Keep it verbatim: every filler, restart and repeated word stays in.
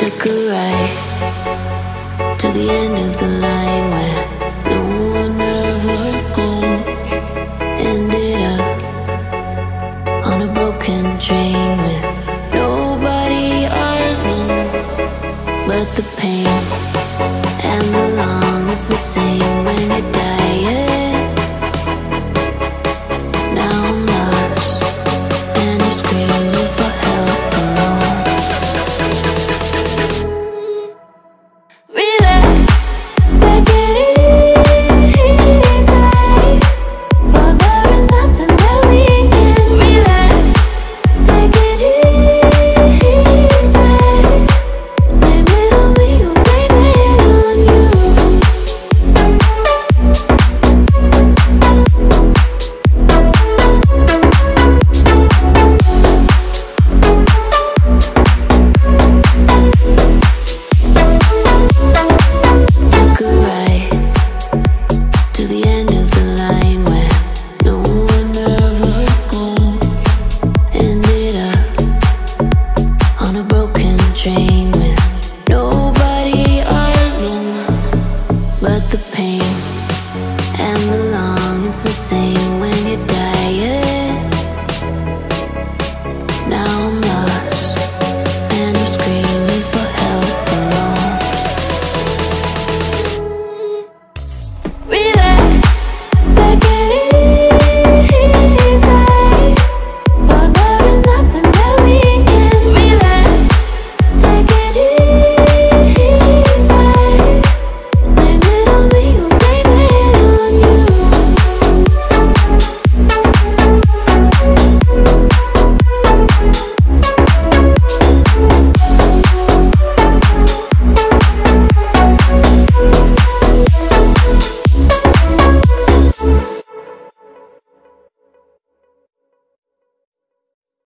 Took a ride to the end of the line where no one ever goes. Ended up on a broken train with nobody I know. But the pain and the long, it's the same when you're dying. Now I'm lost and I'm screaming for help alone. Relax, take it easy, for there is nothing that we can. Relax, take it easy. Blame it on me or blame it on you. Took a ride to the end of the line where no one ever goes. Ended up on a broken train